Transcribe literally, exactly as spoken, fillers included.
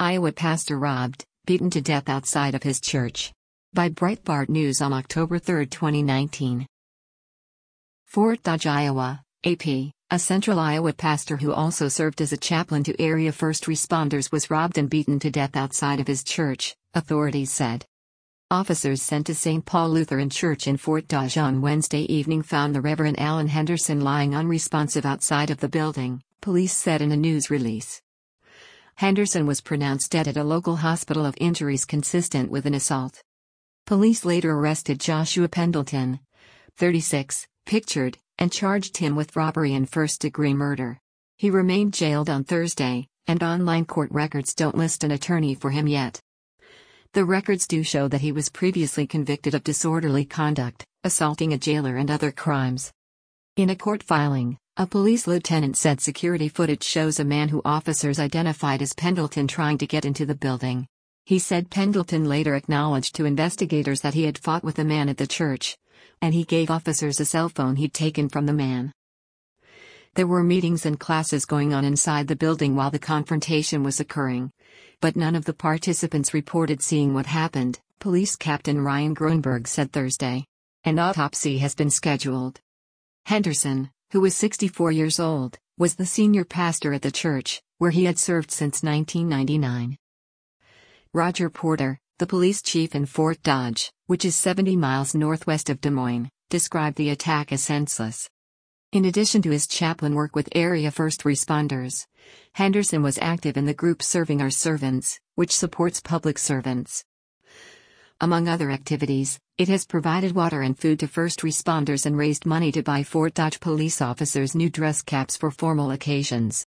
Iowa pastor robbed, beaten to death outside of his church. By Breitbart News on October third, twenty nineteen. Fort Dodge, Iowa, A P, a central Iowa pastor who also served as a chaplain to area first responders was robbed and beaten to death outside of his church, authorities said. Officers sent to Saint Paul Lutheran Church in Fort Dodge on Wednesday evening found the Reverend Alan Henderson lying unresponsive outside of the building, police said in a news release. Henderson was pronounced dead at a local hospital of injuries consistent with an assault. Police later arrested Joshua Pendleton, thirty-six, pictured, and charged him with robbery and first-degree murder. He remained jailed on Thursday, and online court records don't list an attorney for him yet. The records do show that he was previously convicted of disorderly conduct, assaulting a jailer and other crimes. In a court filing, a police lieutenant said security footage shows a man who officers identified as Pendleton trying to get into the building. He said Pendleton later acknowledged to investigators that he had fought with a man at the church, and he gave officers a cell phone he'd taken from the man. There were meetings and classes going on inside the building while the confrontation was occurring, but none of the participants reported seeing what happened, Police Captain Ryan Grunberg said Thursday. An autopsy has been scheduled. Henderson, who was sixty-four years old, was the senior pastor at the church, where he had served since nineteen ninety-nine. Roger Porter, the police chief in Fort Dodge, which is seventy miles northwest of Des Moines, described the attack as senseless. In addition to his chaplain work with area first responders, Henderson was active in the group Serving Our Servants, which supports public servants. Among other activities, it has provided water and food to first responders and raised money to buy Fort Dodge police officers new dress caps for formal occasions.